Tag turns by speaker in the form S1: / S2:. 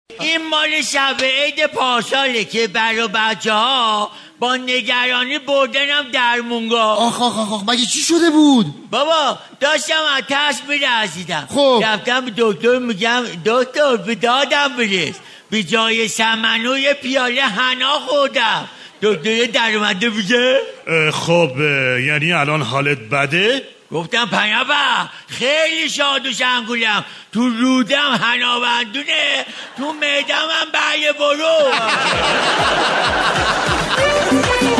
S1: این مال شب عید پارساله که برا بچه ها با نگرانی بردنم درمونگاه.
S2: آخ مگه چی شده بود؟
S1: بابا داشتم از ترس می‌لرزیدم.
S2: خب
S1: رفتم به دکتر میگم دکتر به دادم برس، به جای سمنو پیاله حنا خوردم. دکتر در اومده میگه
S3: خب یعنی الان حالت بده؟
S1: گفتم پنبه خیلی شاد و شنگولم، تو رودم حنابندونه، تو معدم هم برگ برو.